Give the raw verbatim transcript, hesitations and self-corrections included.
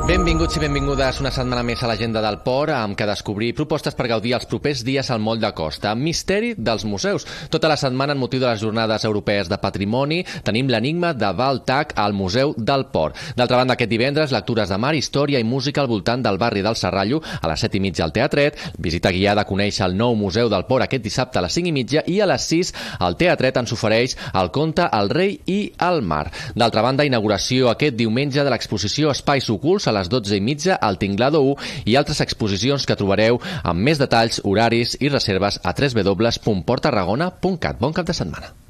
Benvinguts i benvingudes una setmana més a l'Agenda del Port, amb què descobrir propostes per gaudir els propers dies al Moll de Costa. Misteri dels museus. Tota la setmana, en motiu de les Jornades Europees de Patrimoni, tenim l'enigma de Val Tac al Museu del Port. D'altra banda, aquest divendres, lectures de mar, història i música al voltant del barri del Serrallo, a les set i mitja al Teatret, visita guiada a conèixer el nou Museu del Port aquest dissabte a les cinc i mitja, i a les sis al Teatret ens ofereix el conte El rei i el mar. D'altra banda, inauguració aquest diumenge de l'exposició Espais ocults a les dotze i mitja al Tinglado u i altres exposicions que trobareu amb més detalls, horaris i reserves a w w w punt port tarragona punt cat. Bon cap de setmana.